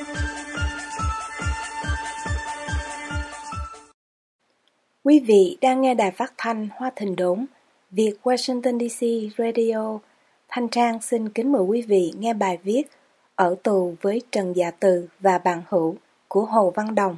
Quý vị đang nghe đài phát thanh Hoa Thịnh Đốn, Việt Washington DC Radio. Thanh Trang xin kính mời quý vị nghe bài viết Ở tù với Trần Dạ Từ và bạn hữu của Hồ Văn Đồng.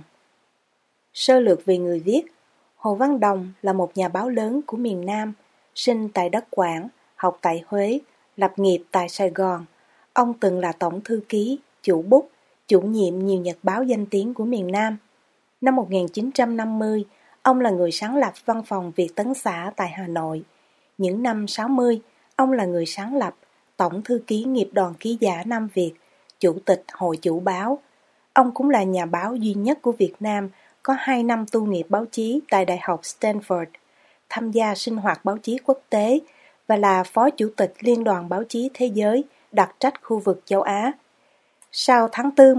Sơ lược về người viết. Hồ Văn Đồng là một nhà báo lớn của miền Nam, sinh tại đất Quảng, học tại Huế, lập nghiệp tại Sài Gòn. Ông từng là tổng thư ký, chủ bút, chủ nhiệm nhiều nhật báo danh tiếng của miền Nam. Năm 1950, ông là người sáng lập văn phòng Việt Tấn xã tại Hà Nội. Những năm 60, ông là người sáng lập Tổng thư ký Nghiệp đoàn Ký giả Nam Việt, Chủ tịch Hội Chủ báo. Ông cũng là nhà báo duy nhất của Việt Nam có 2 năm tu nghiệp báo chí tại Đại học Stanford, tham gia sinh hoạt báo chí quốc tế và là Phó Chủ tịch Liên đoàn Báo chí Thế giới đặc trách khu vực châu Á. Sau tháng 4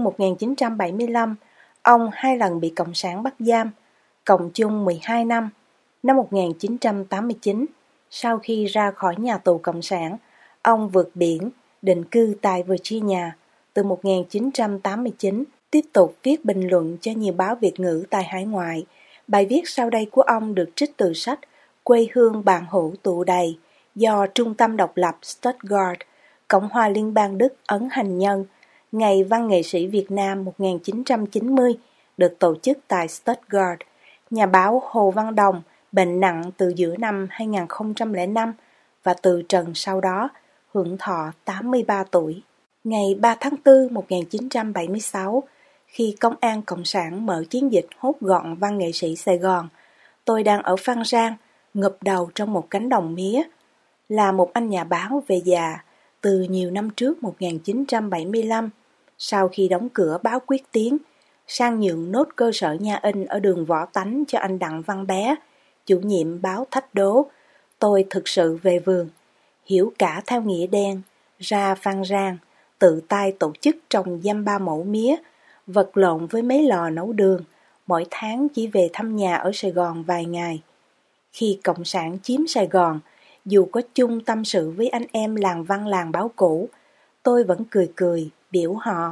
1975, ông 2 lần bị Cộng sản bắt giam, cộng chung 12 năm. Năm 1989, sau khi ra khỏi nhà tù Cộng sản, ông vượt biển, định cư tại Virginia. Từ 1989, tiếp tục viết bình luận cho nhiều báo Việt ngữ tại hải ngoại. Bài viết sau đây của ông được trích từ sách Quê hương bạn hữu tụ đầy do Trung tâm Độc lập Stuttgart, Cộng hòa Liên bang Đức ấn hành nhân, Ngày Văn nghệ sĩ Việt Nam 1990, được tổ chức tại Stuttgart. Nhà báo Hồ Văn Đồng bệnh nặng từ giữa năm 2005 và từ trần sau đó, hưởng thọ 83 tuổi. Ngày 3 tháng 4 1976, khi Công an Cộng sản mở chiến dịch hốt gọn văn nghệ sĩ Sài Gòn, tôi đang ở Phan Rang, ngụp đầu trong một cánh đồng mía. Là một anh nhà báo về già, từ nhiều năm trước 1975, sau khi đóng cửa báo Quyết Tiến, sang nhượng nốt cơ sở nhà in ở đường Võ Tánh cho anh Đặng Văn Bé, chủ nhiệm báo Thách Đố, tôi thực sự về vườn, hiểu cả theo nghĩa đen, ra Phan Rang, tự tay tổ chức trồng dăm 3 mẫu mía, vật lộn với mấy lò nấu đường, mỗi tháng chỉ về thăm nhà ở Sài Gòn vài ngày. Khi Cộng sản chiếm Sài Gòn, dù có chung tâm sự với anh em làng văn làng báo cũ, tôi vẫn cười cười, biểu họ.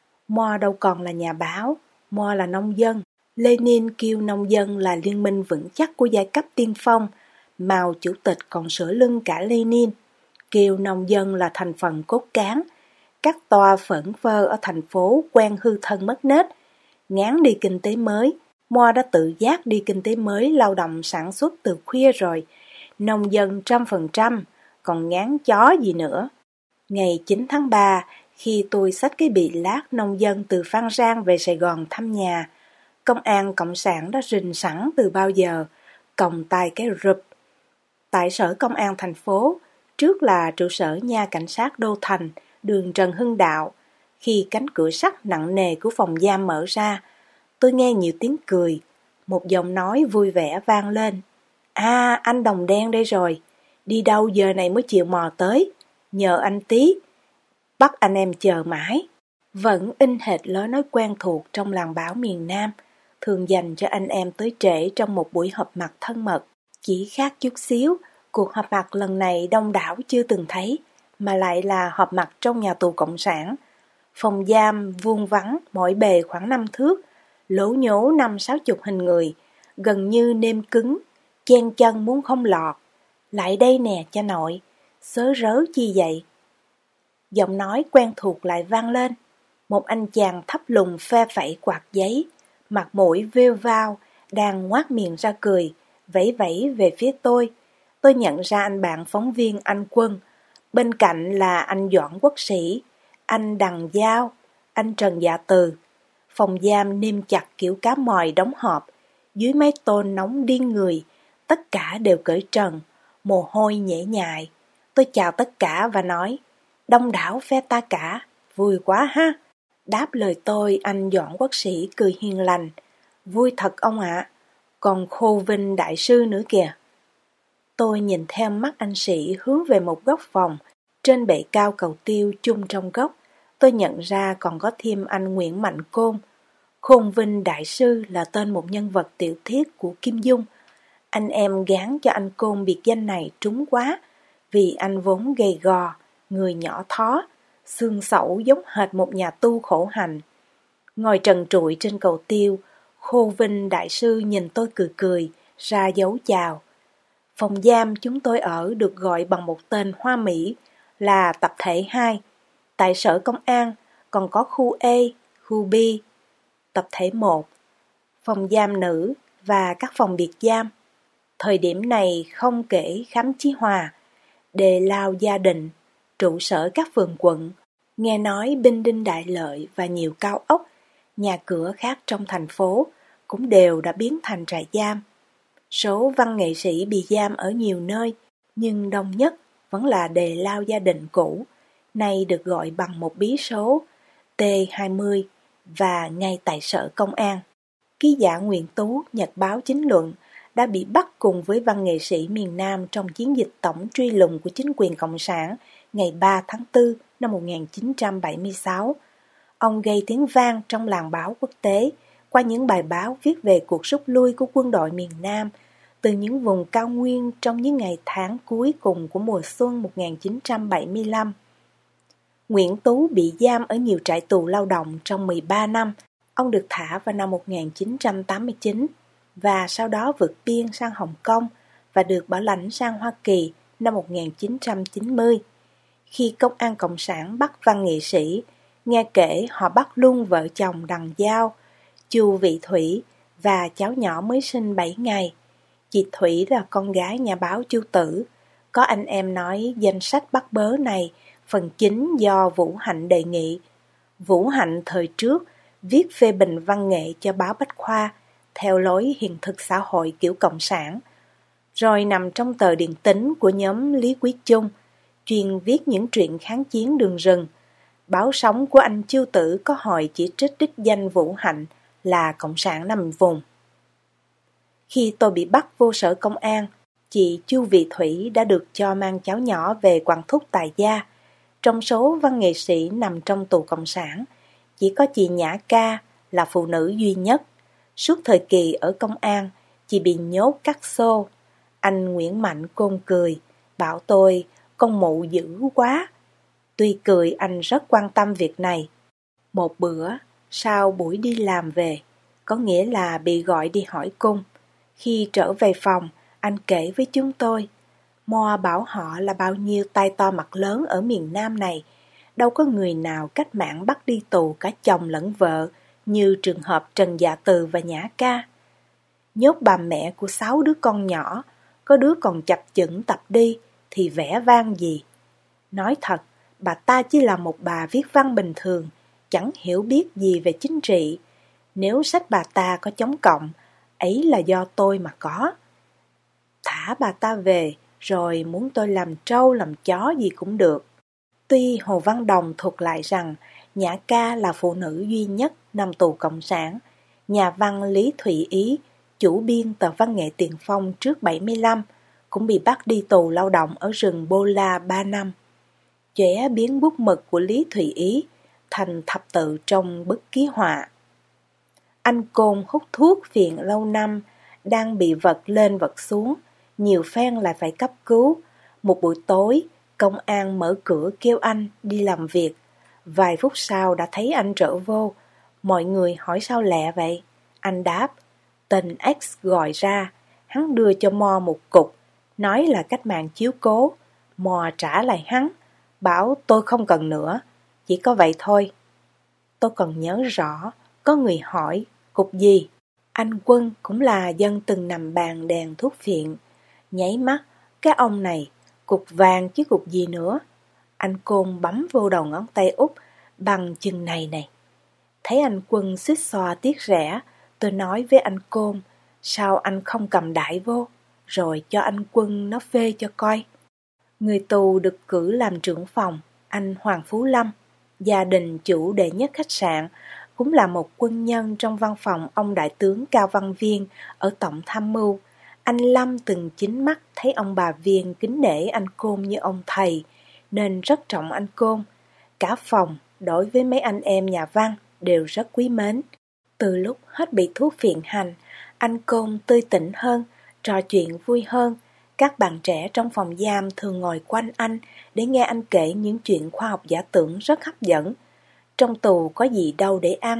Mo đâu còn là nhà báo, Mo là nông dân. Lenin kêu nông dân là liên minh vững chắc của giai cấp tiên phong, Mao chủ tịch còn sửa lưng cả Lenin, kêu nông dân là thành phần cốt cán. Các toa phởn phơ ở thành phố quen hư thân mất nết, ngán đi kinh tế mới. Mo đã tự giác đi kinh tế mới lao động sản xuất từ khuya rồi, nông dân 100%, còn ngán chó gì nữa. Ngày 9 tháng 3, khi tôi xách cái bị lát nông dân từ Phan Rang về Sài Gòn thăm nhà, Công an Cộng sản đã rình sẵn từ bao giờ, còng tay cái rụp. Tại sở công an thành phố, trước là trụ sở nha cảnh sát Đô Thành, đường Trần Hưng Đạo. Khi cánh cửa sắt nặng nề của phòng giam mở ra, tôi nghe nhiều tiếng cười, một giọng nói vui vẻ vang lên. À, anh Đồng Đen đây rồi, đi đâu giờ này mới chịu mò tới, nhờ anh tí, bắt anh em chờ mãi. Vẫn in hệt lối nói quen thuộc trong làng báo miền Nam, thường dành cho anh em tới trễ trong một buổi họp mặt thân mật. Chỉ khác chút xíu, cuộc họp mặt lần này đông đảo chưa từng thấy, mà lại là họp mặt trong nhà tù Cộng sản. Phòng giam vuông vắn mỗi bề khoảng 5 thước, lố nhố 50-60 hình người, gần như nêm cứng, chen chân muốn không lọt. Lại đây nè cha nội, sớ rớ chi vậy? Giọng nói quen thuộc lại vang lên. Một anh chàng thấp lùn phe phẩy quạt giấy, mặt mũi vêu vao, đang ngoác miệng ra cười, vẫy vẫy về phía tôi. Tôi nhận ra anh bạn phóng viên anh Quân, bên cạnh là anh Doãn Quốc Sĩ, anh Đằng Giao, anh Trần Dạ Từ. Phòng giam niêm chặt kiểu cá mòi đóng họp, dưới mái tôn nóng điên người, tất cả đều cởi trần, mồ hôi nhễ nhại. Tôi chào tất cả và nói, đông đảo phe ta cả, vui quá ha. Đáp lời tôi, anh Doãn Quốc Sĩ cười hiền lành, vui thật ông ạ, còn Khô Vinh đại sư nữa kìa. Tôi nhìn theo mắt anh Sĩ hướng về một góc phòng, trên bệ cao cầu tiêu chung trong góc, tôi nhận ra còn có thêm anh Nguyễn Mạnh Côn. Khôn Vinh đại sư là tên một nhân vật tiểu thuyết của Kim Dung. Anh em gán cho anh Côn biệt danh này trúng quá, vì anh vốn gầy gò, người nhỏ thó, xương sẩu giống hệt một nhà tu khổ hạnh. Ngồi trần trụi trên cầu tiêu, Khô Vinh đại sư nhìn tôi cười cười, ra dấu chào. Phòng giam chúng tôi ở được gọi bằng một tên hoa mỹ là tập thể 2. Tại sở công an còn có khu A, khu B. Tập thể 1, phòng giam nữ và các phòng biệt giam. Thời điểm này không kể Khánh Chí Hòa, Đề Lao Gia Định, trụ sở các phường quận, nghe nói Binh Đinh Đại Lợi và nhiều cao ốc, nhà cửa khác trong thành phố cũng đều đã biến thành trại giam. Số văn nghệ sĩ bị giam ở nhiều nơi, nhưng đông nhất vẫn là Đề Lao Gia Định cũ, nay được gọi bằng một bí số T20 và ngay tại sở công an. Ký giả Nguyễn Tú, Nhật báo Chính luận, đã bị bắt cùng với văn nghệ sĩ miền Nam trong chiến dịch tổng truy lùng của chính quyền Cộng sản ngày 3 tháng 4 năm 1976. Ông gây tiếng vang trong làng báo quốc tế qua những bài báo viết về cuộc rút lui của quân đội miền Nam từ những vùng cao nguyên trong những ngày tháng cuối cùng của mùa xuân 1975. Nguyễn Tú bị giam ở nhiều trại tù lao động trong 13 năm. Ông được thả vào năm 1989 và sau đó vượt biên sang Hồng Kông và được bảo lãnh sang Hoa Kỳ năm 1990. Khi công an Cộng sản bắt văn nghệ sĩ, nghe kể họ bắt luôn vợ chồng Đằng Giao, Chu Vị Thủy và cháu nhỏ mới sinh 7 ngày. Chị Thủy là con gái nhà báo Chu Tử. Có anh em nói danh sách bắt bớ này phần chính do Vũ Hạnh đề nghị. Vũ Hạnh thời trước viết phê bình văn nghệ cho báo Bách Khoa theo lối hiện thực xã hội kiểu cộng sản, rồi nằm trong tờ điện tính của nhóm Lý Quý Chung, chuyên viết những truyện kháng chiến đường rừng. Báo Sống của anh Chu Tử có hồi chỉ trích đích danh Vũ Hạnh là cộng sản nằm vùng. Khi tôi bị bắt vô sở công an, chị Chu Vị Thủy đã được cho mang cháu nhỏ về quản thúc tại gia. Trong số văn nghệ sĩ nằm trong tù cộng sản, chỉ có chị Nhã Ca là phụ nữ duy nhất. Suốt thời kỳ ở công an, chị bị nhốt cắt xô. Anh Nguyễn Mạnh Côn cười, bảo tôi con mụ dữ quá. Tuy cười, anh rất quan tâm việc này. Một bữa, sau buổi đi làm về, có nghĩa là bị gọi đi hỏi cung. Khi trở về phòng, anh kể với chúng tôi, Moa bảo họ là bao nhiêu tay to mặt lớn ở miền Nam này, đâu có người nào cách mạng bắt đi tù cả chồng lẫn vợ, như trường hợp Trần Dạ Từ và Nhã Ca. Nhốt bà mẹ của 6 đứa con nhỏ, có đứa còn chập chững tập đi, thì vẻ vang gì. Nói thật, bà ta chỉ là một bà viết văn bình thường, chẳng hiểu biết gì về chính trị. Nếu sách bà ta có chống cộng, ấy là do tôi mà có. Thả bà ta về, rồi muốn tôi làm trâu làm chó gì cũng được. Tuy Hồ Văn Đồng thuật lại rằng Nhã Ca là phụ nữ duy nhất nằm tù cộng sản, nhà văn Lý Thụy Ý, chủ biên tờ Văn nghệ Tiền Phong trước 75, cũng bị bắt đi tù lao động ở rừng Bô La 3 năm. Chẻ biến bút mực của Lý Thụy Ý thành thập tự trong bức ký họa. Anh Côn hút thuốc phiện lâu năm, đang bị vật lên vật xuống, nhiều phen lại phải cấp cứu. Một buổi tối, công an mở cửa kêu anh đi làm việc. Vài phút sau đã thấy anh trở vô. Mọi người hỏi sao lẹ vậy? Anh đáp, tên X gọi ra, hắn đưa cho Mo một cục, nói là cách mạng chiếu cố. Mo trả lại hắn, bảo tôi không cần nữa, chỉ có vậy thôi. Tôi còn nhớ rõ, có người hỏi, cục gì? Anh Quân cũng là dân từng nằm bàn đèn thuốc phiện. Nháy mắt, cái ông này, cục vàng chứ cục gì nữa. Anh Côn bấm vô đầu ngón tay út bằng chừng này. Thấy anh Quân xích xoa tiếc rẻ, tôi nói với anh Côn, sao anh không cầm đại vô, rồi cho anh Quân nó phê cho coi. Người tù được cử làm trưởng phòng, anh Hoàng Phú Lâm, gia đình chủ đệ nhất khách sạn, cũng là một quân nhân trong văn phòng ông đại tướng Cao Văn Viên ở Tổng Tham mưu. Anh Lâm từng chính mắt thấy ông bà Viên kính nể anh Côn như ông thầy, nên rất trọng anh Côn. Cả phòng, đối với mấy anh em nhà văn, đều rất quý mến. Từ lúc hết bị thuốc phiện hành, anh Côn tươi tỉnh hơn, trò chuyện vui hơn. Các bạn trẻ trong phòng giam thường ngồi quanh anh để nghe anh kể những chuyện khoa học giả tưởng rất hấp dẫn. Trong tù có gì đâu để ăn,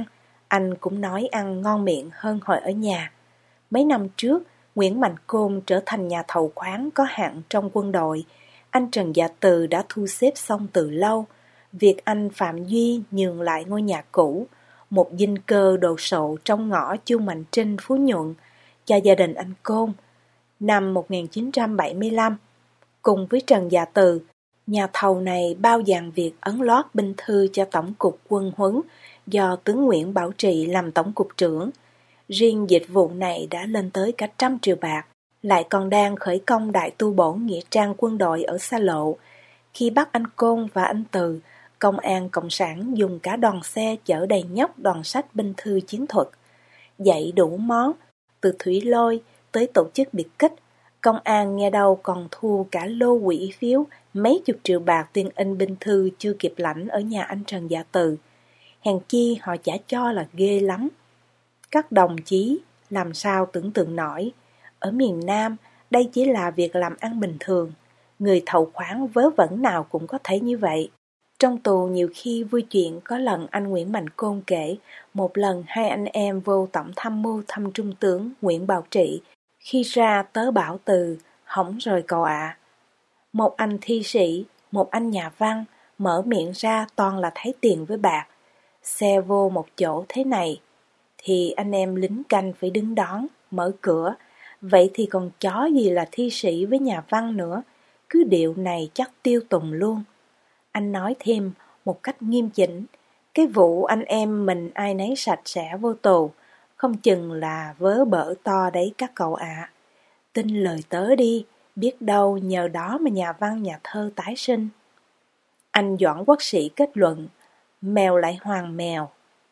Anh cũng nói ăn ngon miệng hơn hồi ở nhà. Mấy năm trước, Nguyễn Mạnh Côn trở thành nhà thầu khoáng có hạn trong quân đội. Anh Trần Dạ Từ đã thu xếp xong từ lâu. Việc anh Phạm Duy nhường lại ngôi nhà cũ, một dinh cơ đồ sộ trong ngõ Chu Mạnh Trinh, Phú Nhuận, cho gia đình anh Côn. Năm 1975, cùng với Trần Dạ Từ, nhà thầu này bao dàn việc ấn lót binh thư cho Tổng cục Quân huấn do tướng Nguyễn Bảo Trị làm tổng cục trưởng. Riêng dịch vụ này đã lên tới cả 100 triệu bạc, lại còn đang khởi công đại tu bổ nghĩa trang quân đội ở xa lộ. Khi bắt anh Côn và anh Từ, công an cộng sản dùng cả đoàn xe chở đầy nhóc đoàn sách binh thư chiến thuật, dạy đủ món, từ thủy lôi tới tổ chức biệt kích. Công an nghe đâu còn thu cả lô quỹ phiếu mấy chục triệu bạc tiền in binh thư chưa kịp lãnh ở nhà anh Trần Dạ Từ. Hèn chi họ chả cho là ghê lắm. Các đồng chí làm sao tưởng tượng nổi, ở miền Nam đây chỉ là việc làm ăn bình thường, người thầu khoáng vớ vẩn nào cũng có thể như vậy. Trong tù nhiều khi vui chuyện, có lần anh Nguyễn Mạnh Côn kể, một lần hai anh em vô tổng tham mưu thăm trung tướng Nguyễn Bảo Trị, khi ra tớ bảo Từ, hỏng rồi cậu ạ. Một anh thi sĩ, một anh nhà văn, mở miệng ra toàn là thấy tiền với bạc. Xe vô một chỗ thế này, thì anh em lính canh phải đứng đón, mở cửa. Vậy thì còn chó gì là thi sĩ với nhà văn nữa, cứ điệu này chắc tiêu tùng luôn. Anh nói thêm một cách nghiêm chỉnh, cái vụ anh em mình ai nấy sạch sẽ vô tù, không chừng là vớ bở to đấy các cậu ạ. Tin lời tớ đi, biết đâu nhờ đó mà nhà văn nhà thơ tái sinh. Anh Doãn Quốc Sĩ kết luận, mèo lại hoàng mèo.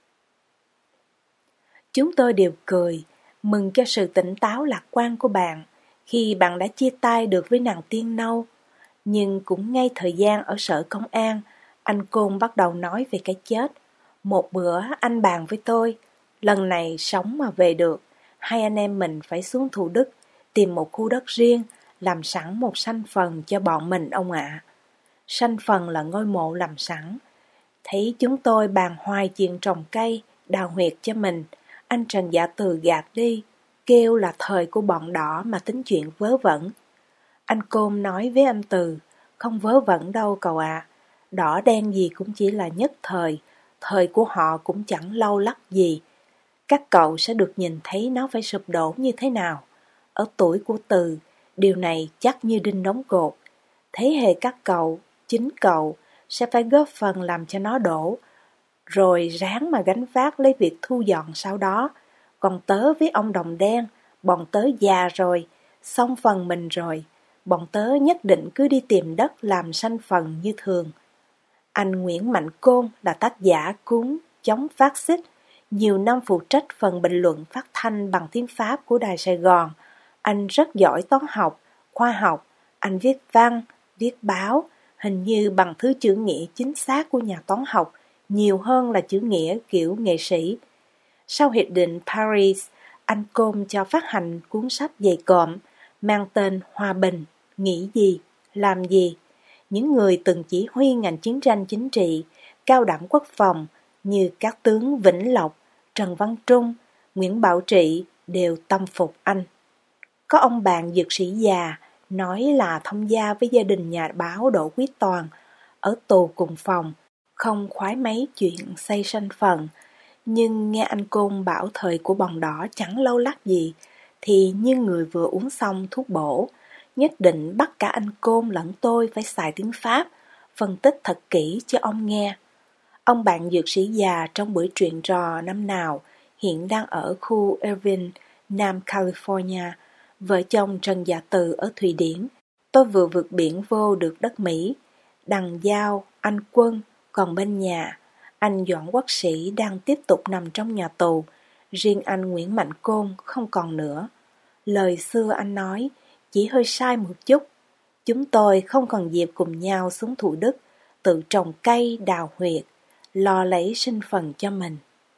Chúng tôi đều cười, mừng cho sự tỉnh táo lạc quan của bạn khi bạn đã chia tay được với nàng tiên nâu. Nhưng cũng ngay thời gian ở sở công an, anh Côn bắt đầu nói về cái chết. Một bữa anh bàn với tôi, lần này sống mà về được, hai anh em mình phải xuống Thủ Đức, tìm một khu đất riêng, làm sẵn một sanh phần cho bọn mình ông ạ. Sanh phần là ngôi mộ làm sẵn. Thấy chúng tôi bàn hoài chuyện trồng cây, đào huyệt cho mình, anh Trần Dạ Từ gạt đi, kêu là thời của bọn đỏ mà tính chuyện vớ vẩn. Anh Côn nói với anh Từ, không vớ vẩn đâu cậu ạ, đỏ đen gì cũng chỉ là nhất thời của họ cũng chẳng lâu lắc gì. Các cậu sẽ được nhìn thấy nó phải sụp đổ như thế nào. Ở tuổi của Từ, điều này chắc như đinh đóng cột. Thế hệ các cậu, chính cậu, sẽ phải góp phần làm cho nó đổ, rồi ráng mà gánh vác lấy việc thu dọn sau đó. Còn tớ với ông Đồng Đen, bọn tớ già rồi, xong phần mình rồi, bọn tớ nhất định cứ đi tìm đất làm sanh phần như thường. Anh Nguyễn Mạnh Côn là tác giả cuốn Chống Phát xít, nhiều năm phụ trách phần bình luận phát thanh bằng tiếng Pháp của Đài Sài Gòn. Anh rất giỏi toán học, khoa học, anh viết văn, viết báo, hình như bằng thứ chữ nghĩa chính xác của nhà toán học, nhiều hơn là chữ nghĩa kiểu nghệ sĩ. Sau Hiệp định Paris, anh Côn cho phát hành cuốn sách dày cộm, mang tên Hòa bình, nghĩ gì, làm gì. Những người từng chỉ huy ngành chiến tranh chính trị, cao đẳng quốc phòng như các tướng Vĩnh Lộc, Trần Văn Trung, Nguyễn Bảo Trị đều tâm phục anh. Có ông bạn dược sĩ già nói là thông gia với gia đình nhà báo Đỗ Quý Toàn, ở tù cùng phòng, không khoái mấy chuyện xây sanh phần. Nhưng nghe anh Côn bảo thời của bọn đỏ chẳng lâu lắc gì, thì như người vừa uống xong thuốc bổ, nhất định bắt cả anh Côn lẫn tôi phải xài tiếng Pháp, phân tích thật kỹ cho ông nghe. Ông bạn dược sĩ già trong buổi chuyện trò năm nào hiện đang ở khu Irvine, Nam California, vợ chồng Trần Dạ Từ ở Thụy Điển. Tôi vừa vượt biển vô được đất Mỹ. Đằng Giao, anh Quân, còn bên nhà, anh Doãn Quốc Sĩ đang tiếp tục nằm trong nhà tù, riêng anh Nguyễn Mạnh Côn không còn nữa. Lời xưa anh nói chỉ hơi sai một chút. Chúng tôi không còn dịp cùng nhau xuống Thủ Đức, tự trồng cây đào huyệt, lo lấy sinh phần cho mình.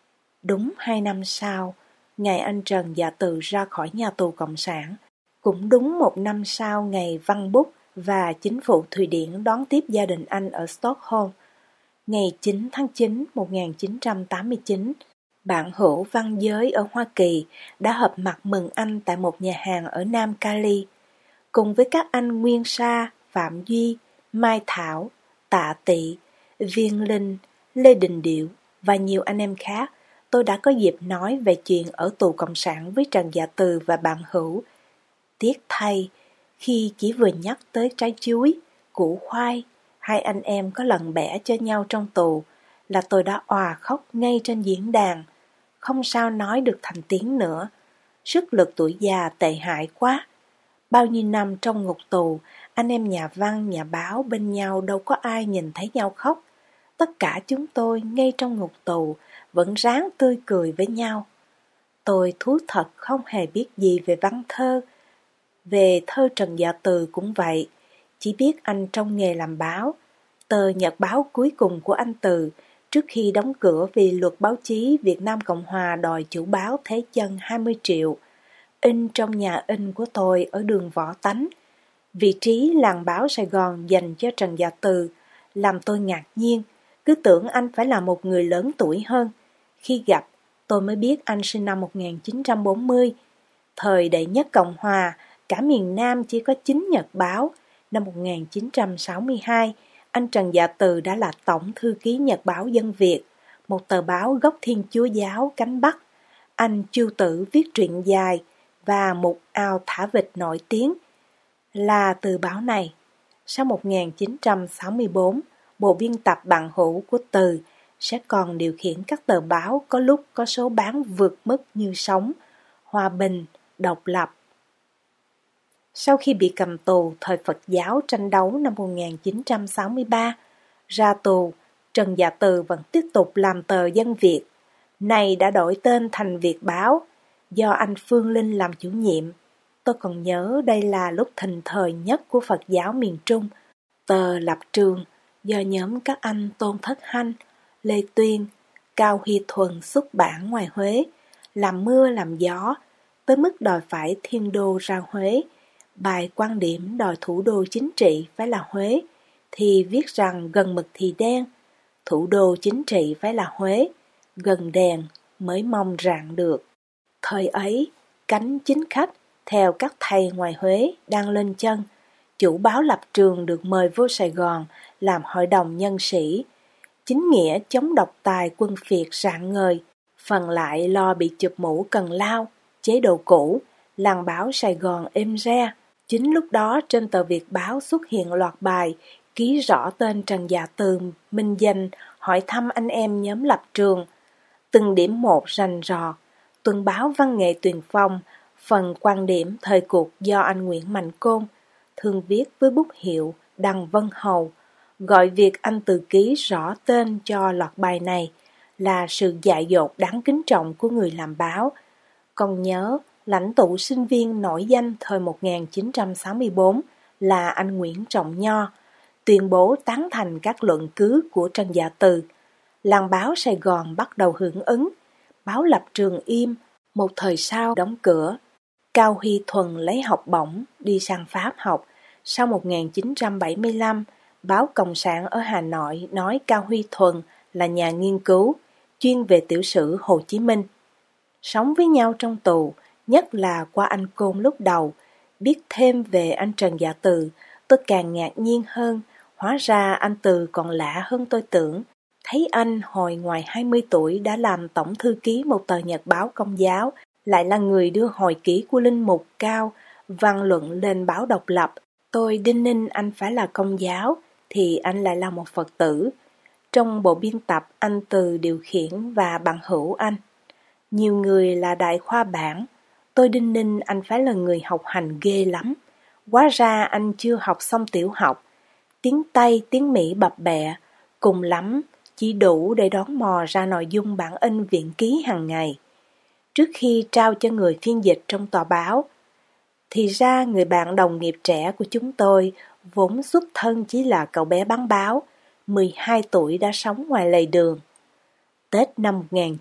Đúng 2 năm sau, ngày anh Trần Dạ Từ ra khỏi nhà tù Cộng sản, cũng đúng 1 năm sau ngày Văn Bút và chính phủ Thụy Điển đón tiếp gia đình anh ở Stockholm. Ngày 9 tháng 9 1989, Bạn hữu văn giới ở Hoa Kỳ đã họp mặt mừng anh tại một nhà hàng ở Nam Cali, cùng với các anh Nguyên Sa, Phạm Duy, Mai Thảo, Tạ Tị, Viên Linh, Lê Đình Điệu và nhiều anh em khác. Tôi đã có dịp nói về chuyện ở tù Cộng sản với Trần Dạ Từ và bạn hữu. Tiếc thay, khi chỉ vừa nhắc tới trái chuối, củ khoai, hai anh em có lần bẻ cho nhau trong tù, là tôi đã òa khóc ngay trên diễn đàn, không sao nói được thành tiếng nữa. Sức lực tuổi già tệ hại quá. Bao nhiêu năm trong ngục tù, anh em nhà văn, nhà báo bên nhau đâu có ai nhìn thấy nhau khóc. Tất cả chúng tôi ngay trong ngục tù vẫn ráng tươi cười với nhau. Tôi thú thật không hề biết gì về văn thơ. Về thơ Trần Dạ Từ cũng vậy, chỉ biết anh trong nghề làm báo. Tờ nhật báo cuối cùng của anh Từ, trước khi đóng cửa vì luật báo chí Việt Nam Cộng Hòa đòi chủ báo thế chân 20 triệu, in trong nhà in của tôi ở đường Võ Tánh. Vị trí làng báo Sài Gòn dành cho Trần Dạ Từ làm tôi ngạc nhiên, cứ tưởng anh phải là một người lớn tuổi hơn. Khi gặp, tôi mới biết anh sinh năm 1940. Thời đệ nhất Cộng Hòa, cả miền Nam chỉ có 9 nhật báo. Năm 1962, anh Trần Dạ Từ đã là Tổng Thư ký Nhật báo Dân Việt, một tờ báo gốc Thiên Chúa giáo cánh Bắc. Anh Chu Tử viết truyện dài và Mục Ao Thả Vịt nổi tiếng là từ báo này. Sau 1964, bộ biên tập bạn hữu của Từ sẽ còn điều khiển các tờ báo có lúc có số bán vượt mức như Sống, Hòa Bình, Độc Lập. Sau khi bị cầm tù thời Phật giáo tranh đấu năm 1963, ra tù, Trần Dạ Từ vẫn tiếp tục làm tờ Dân Việt. Này đã đổi tên thành Việt Báo, do anh Phương Linh làm chủ nhiệm. Tôi còn nhớ đây là lúc thịnh thời nhất của Phật giáo miền Trung. Tờ Lập Trường do nhóm các anh Tôn Thất Hanh, Lê Tuyên, Cao Huy Thuần xuất bản ngoài Huế, làm mưa làm gió, tới mức đòi phải thiên đô ra Huế. Bài quan điểm đòi thủ đô chính trị phải là Huế, thì viết rằng gần mực thì đen, thủ đô chính trị phải là Huế, gần đèn mới mong rạng được. Thời ấy, cánh chính khách theo các thầy ngoài Huế đang lên chân, chủ báo Lập Trường được mời vô Sài Gòn làm hội đồng nhân sĩ. Chính nghĩa chống độc tài quân phiệt rạng ngời, phần lại lo bị chụp mũ Cần Lao, chế độ cũ, làng báo Sài Gòn êm re. Chính lúc đó trên tờ Việt Báo xuất hiện loạt bài ký rõ tên Trần Dạ Từ minh danh hỏi thăm anh em nhóm Lập Trường. Từng điểm một rành rọt, tuần báo Văn nghệ Tuyền Phong, phần quan điểm thời cuộc do anh Nguyễn Mạnh Côn, thường viết với bút hiệu Đằng Vân Hầu, gọi việc anh Từ ký rõ tên cho loạt bài này là sự dại dột đáng kính trọng của người làm báo. Còn nhớ, lãnh tụ sinh viên nổi danh thời 1964 là anh Nguyễn Trọng Nho, tuyên bố tán thành các luận cứ của Trần Dạ Từ. Làng báo Sài Gòn bắt đầu hưởng ứng, báo Lập Trường im, một thời sau đóng cửa. Cao Huy Thuần lấy học bổng, đi sang Pháp học. Sau 1975, báo Cộng sản ở Hà Nội nói Cao Huy Thuần là nhà nghiên cứu, chuyên về tiểu sử Hồ Chí Minh. Sống với nhau trong tù, nhất là qua anh Côn lúc đầu, biết thêm về anh Trần Dạ Từ, tôi càng ngạc nhiên hơn. Hóa ra anh Từ còn lạ hơn tôi tưởng. Thấy anh hồi ngoài 20 tuổi đã làm tổng thư ký một tờ nhật báo Công giáo, lại là người đưa hồi ký của Linh Mục Cao, văn luận lên báo Độc Lập. Tôi đinh ninh anh phải là Công giáo, thì anh lại là một Phật tử. Trong bộ biên tập, anh Từ điều khiển và bạn hữu anh. Nhiều người là đại khoa bản. Tôi đinh ninh anh phải là người học hành ghê lắm. Hóa ra anh chưa học xong tiểu học. Tiếng Tây, tiếng Mỹ bập bẹ, cùng lắm chỉ đủ để đón mò ra nội dung bản in viện ký hàng ngày. Trước khi trao cho người phiên dịch trong tòa báo, thì ra người bạn đồng nghiệp trẻ của chúng tôi vốn xuất thân chỉ là cậu bé bán báo, 12 tuổi đã sống ngoài lề đường. Tết năm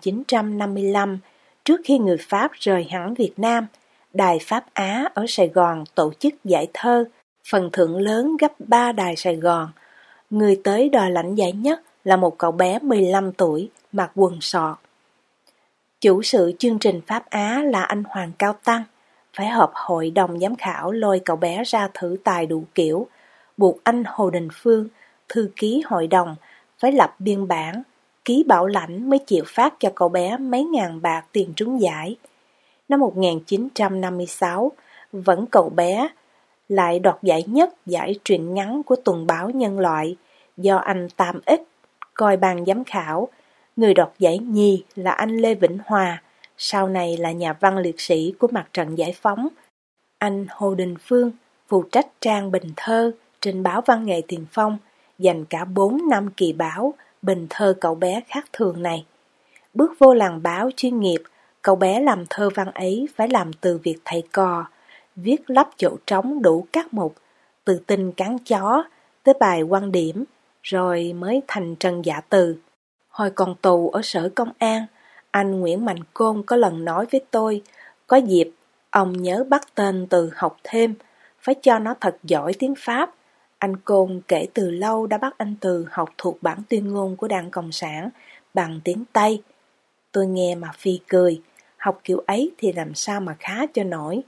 1955, trước khi người Pháp rời hẳn Việt Nam, Đài Pháp Á ở Sài Gòn tổ chức giải thơ, phần thưởng lớn gấp 3 đài Sài Gòn. Người tới đòi lãnh giải nhất là một cậu bé 15 tuổi, mặc quần sọt. Chủ sự chương trình Pháp Á là anh Hoàng Cao Tăng, phải họp hội đồng giám khảo lôi cậu bé ra thử tài đủ kiểu, buộc anh Hồ Đình Phương, thư ký hội đồng, phải lập biên bản, ký bảo lãnh mới chịu phát cho cậu bé mấy ngàn bạc tiền trúng giải. Năm 1956, vẫn cậu bé lại đoạt giải nhất giải truyện ngắn của tuần báo Nhân loại, do anh Tam Ích coi ban giám khảo. Người đoạt giải nhì là anh Lê Vĩnh Hòa, sau này là nhà văn liệt sĩ của Mặt trận Giải phóng. Anh Hồ Đình Phương phụ trách trang bình thơ trên báo Văn nghệ Tiền Phong, dành cả 4 năm kỳ báo bình thơ cậu bé khác thường này. Bước vô làng báo chuyên nghiệp, cậu bé làm thơ văn ấy phải làm từ việc thầy cò, viết lấp chỗ trống đủ các mục, từ tin cắn chó tới bài quan điểm, rồi mới thành Trần Dạ Từ. Hồi còn tù ở sở công an, anh Nguyễn Mạnh Côn có lần nói với tôi, có dịp ông nhớ bắt tên Từ học thêm, phải cho nó thật giỏi tiếng Pháp. Anh Côn kể từ lâu đã bắt anh Từ học thuộc bản tuyên ngôn của Đảng Cộng sản bằng tiếng Tây. Tôi nghe mà phi cười, học kiểu ấy thì làm sao mà khá cho nổi.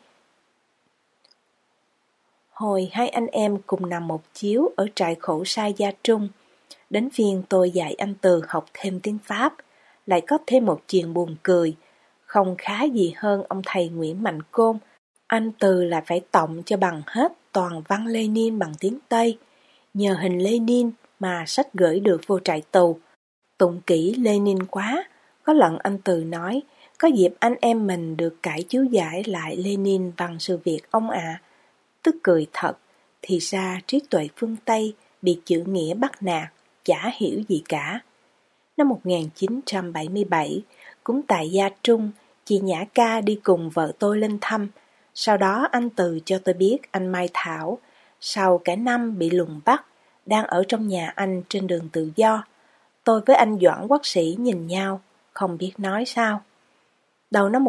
Hồi hai anh em cùng nằm một chiếu ở trại khổ sai Gia Trung, đến phiên tôi dạy anh Từ học thêm tiếng Pháp, lại có thêm một chuyện buồn cười. Không khá gì hơn ông thầy Nguyễn Mạnh Côn, anh Từ lại phải tụng cho bằng hết toàn văn Lenin bằng tiếng Tây. Nhờ hình Lenin mà sách gửi được vô trại tù. Tụng kỹ Lenin quá, có lần anh Từ nói, có dịp anh em mình được cải chú giải lại Lenin bằng sự việc ông ạ. Tức cười thật, thì ra trí tuệ phương Tây bị chữ nghĩa bắt nạt, chả hiểu gì cả. Năm 1977, cũng tại Gia Trung, chị Nhã Ca đi cùng vợ tôi lên thăm. Sau đó anh Từ cho tôi biết anh Mai Thảo, sau cả năm bị lùng bắt, đang ở trong nhà anh trên đường Tự Do. Tôi với anh Doãn Quốc Sĩ nhìn nhau, không biết nói sao. Đầu năm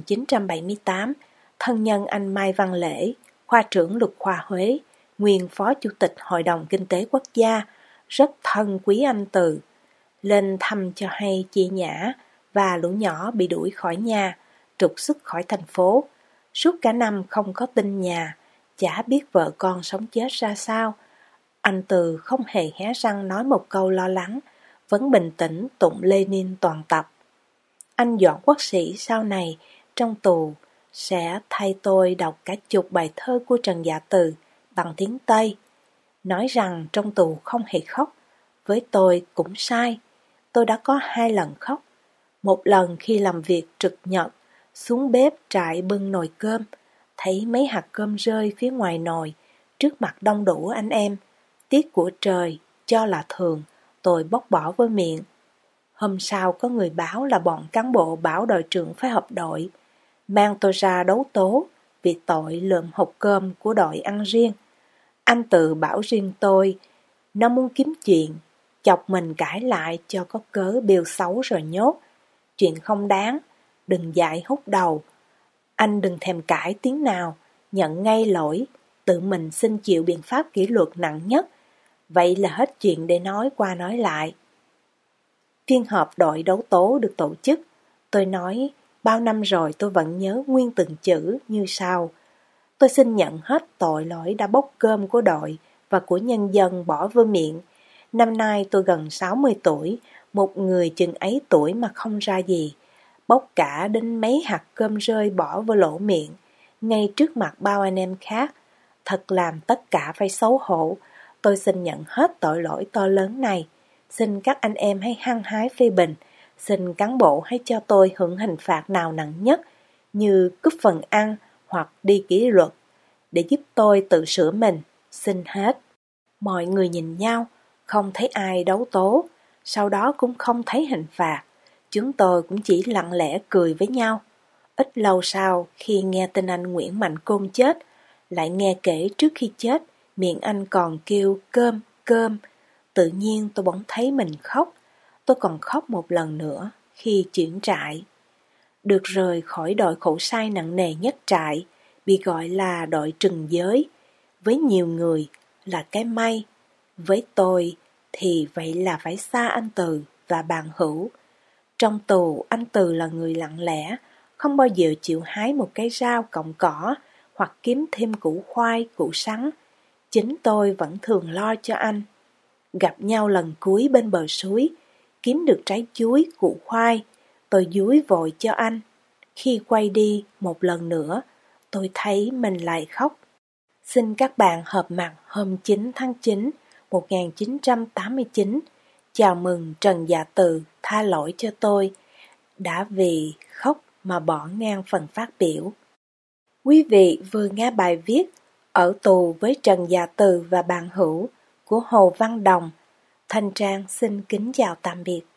1978, thân nhân anh Mai Văn Lễ, khoa trưởng luật khoa Huế, nguyên phó chủ tịch Hội đồng Kinh tế Quốc gia, rất thân quý anh Từ, lên thăm cho hay chị Nhã và lũ nhỏ bị đuổi khỏi nhà, trục xuất khỏi thành phố. Suốt cả năm không có tin nhà, chả biết vợ con sống chết ra sao. Anh Từ không hề hé răng nói một câu lo lắng, vẫn bình tĩnh tụng Lenin toàn tập. Anh Doãn Quốc Sĩ sau này, trong tù, sẽ thay tôi đọc cả chục bài thơ của Trần Dạ Từ bằng tiếng Tây. Nói rằng trong tù không hề khóc, với tôi cũng sai. Tôi đã có 2 lần khóc. Một lần khi làm việc trực nhật, xuống bếp trại bưng nồi cơm, thấy mấy hạt cơm rơi phía ngoài nồi, trước mặt đông đủ anh em. Tiếc của trời, cho là thường, tôi bóc bỏ với miệng. Hôm sau có người báo là bọn cán bộ bảo đội trưởng phải họp đội, mang tôi ra đấu tố vì tội lượm hộp cơm của đội ăn riêng. Anh Từ bảo riêng tôi, nó muốn kiếm chuyện, chọc mình cãi lại cho có cớ bêu xấu rồi nhốt. Chuyện không đáng, đừng dại hút đầu. Anh đừng thèm cãi tiếng nào, nhận ngay lỗi, tự mình xin chịu biện pháp kỷ luật nặng nhất. Vậy là hết chuyện để nói qua nói lại. Phiên họp đội đấu tố được tổ chức. Tôi nói, bao năm rồi tôi vẫn nhớ nguyên từng chữ như sau. Tôi xin nhận hết tội lỗi đã bốc cơm của đội và của nhân dân bỏ vô miệng. Năm nay tôi gần 60 tuổi, một người chừng ấy tuổi mà không ra gì. Bốc cả đến mấy hạt cơm rơi bỏ vô lỗ miệng, ngay trước mặt bao anh em khác. Thật làm tất cả phải xấu hổ. Tôi xin nhận hết tội lỗi to lớn này. Xin các anh em hãy hăng hái phê bình. Xin cán bộ hãy cho tôi hưởng hình phạt nào nặng nhất, như cúp phần ăn hoặc đi kỷ luật, để giúp tôi tự sửa mình. Xin hết. Mọi người nhìn nhau, không thấy ai đấu tố, sau đó cũng không thấy hình phạt. Chúng tôi cũng chỉ lặng lẽ cười với nhau. Ít lâu sau, khi nghe tin anh Nguyễn Mạnh Côn chết, lại nghe kể trước khi chết, miệng anh còn kêu cơm, cơm. Tự nhiên tôi bỗng thấy mình khóc. Tôi còn khóc một lần nữa khi chuyển trại. Được rời khỏi đội khổ sai nặng nề nhất trại, bị gọi là đội trừng giới. Với nhiều người là cái may, với tôi thì vậy là phải xa anh Từ và bạn hữu. Trong tù, anh Từ là người lặng lẽ, không bao giờ chịu hái một cái rau cọng cỏ hoặc kiếm thêm củ khoai, củ sắn. Chính tôi vẫn thường lo cho anh. Gặp nhau lần cuối bên bờ suối, kiếm được trái chuối, củ khoai, tôi dúi vội cho anh. Khi quay đi một lần nữa, tôi thấy mình lại khóc. Xin các bạn họp mặt hôm 9 tháng 9, 1989. Chào mừng Trần Dạ Từ tha lỗi cho tôi, đã vì khóc mà bỏ ngang phần phát biểu. Quý vị vừa nghe bài viết Ở tù với Trần Dạ Từ và bạn hữu của Hồ Văn Đồng. Thanh Trang xin kính chào tạm biệt.